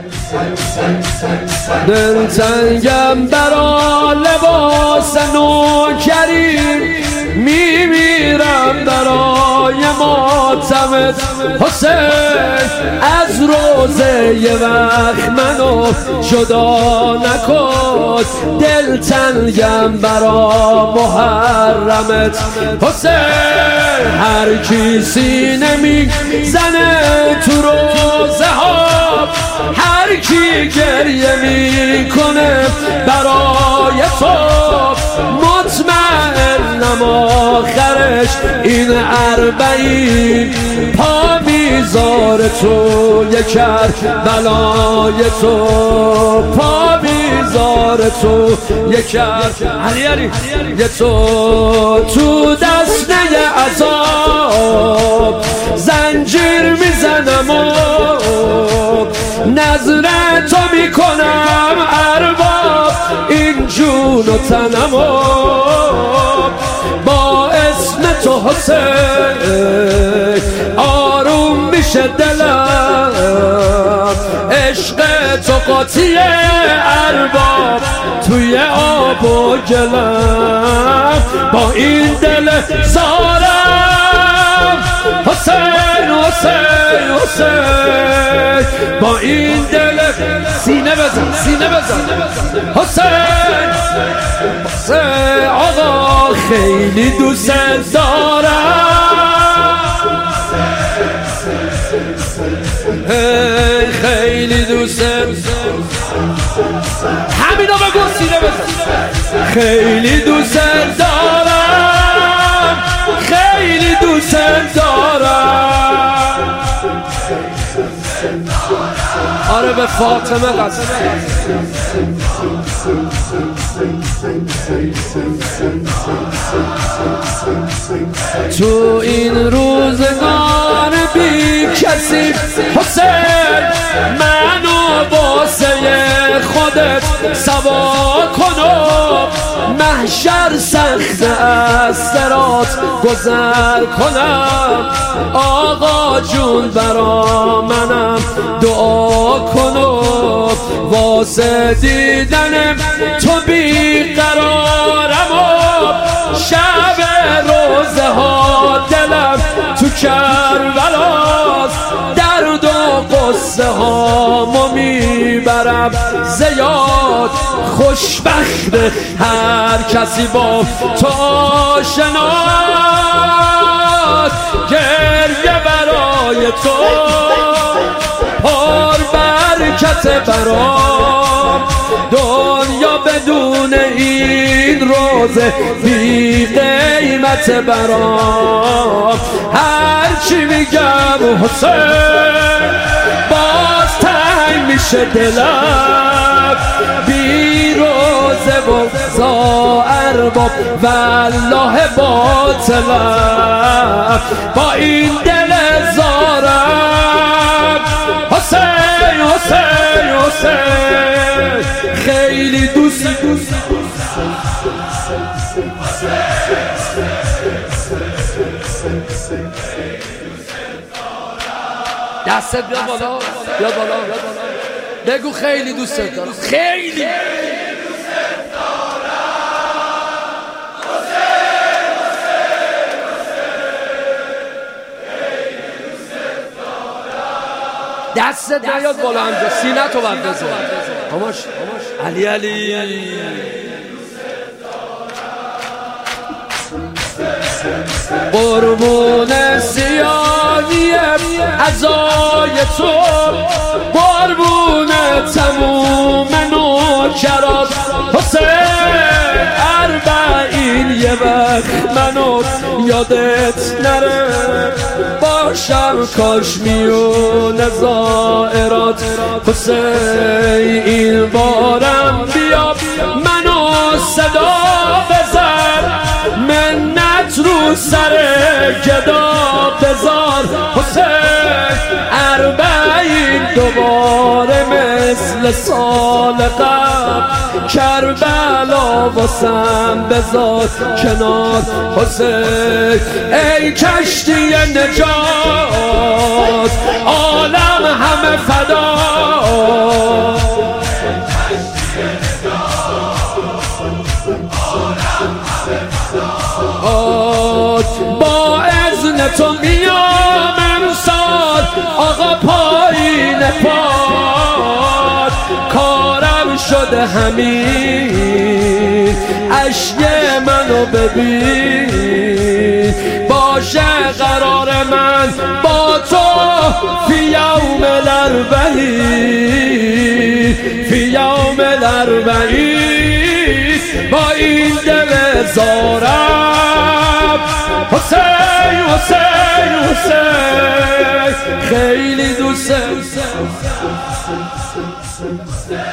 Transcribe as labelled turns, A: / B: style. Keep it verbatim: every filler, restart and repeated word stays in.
A: دلتنگم برا لباس نوکری، میمیرم برای ماتمت حسین. از روزه یه وقت منو جدا نکن، دلتنگم برا محرمت حسین. هر کی سینه میزنه تو روزه ها، هر کی گریه میکنه برای تو، مطمئنم آخرش این اربعین پا میذاره تو یک کربلای تو، پا میذاره تو یک علی علی یه تو تو دسته عذاب زنجیر میزنم و نظر تو میکنم ارباب این جون و تنم و با اسم تو حسین آروم میشه دلم، عشق تو قاطی ارباب توی آب و گلم. با این دل زارم حسین حسین حسین، با این دل سینه بزن سینه بزن حسین حسین. آقا خیلی دوست دارم، خیلی دوست، همینا بگو سینه بزن. خیلی دوست دارم، خیلی دوست دارم. آره به فاطمه قسم. تو این روزگار بی کسی حسین، منو واسه خودت سوا کنم، محشر سخت از صراط گذر کنم. آقا جون برا منم دعا کنم، واسه دیدنم تو بیقرارم و شب روزه ها دلم تو کربلاست، درد و قصه ها ما میبرم زیاد. خوشبخت هر کسی با تو آشناست، گریه برای تو پر برکت برام، دنیا بدون این روزه بی قیمت برام. هرچی میگم حسین باز تنگ میشه دلم، بی روزه و زا ارباب والله باطلم. با این دل زارم حسین حسین حسین، خیلی دوست دوست دستت بیاد بالا، بیاد بالا، بگو خیلی دوست دارم، خیلی دستت نیاد بالا همجا، سینه تو باید بزن. هماش علی علی قربون سیاهی عزای تو، قربون تموم نوکرات حسین. اربعین یه وقت منو یادت نره، باشم کاش میونه زائرات حسین. این بارم بیا منو صدا بزن، منت رو سر گدا بزار حسین. اربعین دوباره مثل سال قبل، کربلا واسم بزار کنار حسین. ای کشتی نجات عالم همه فدا، شده همین اشک منو ببین باشه قرار من با تو فی یوم الاربعین فی یوم الاربعین با این دل زارم حسین حسین حسین خیلی دوست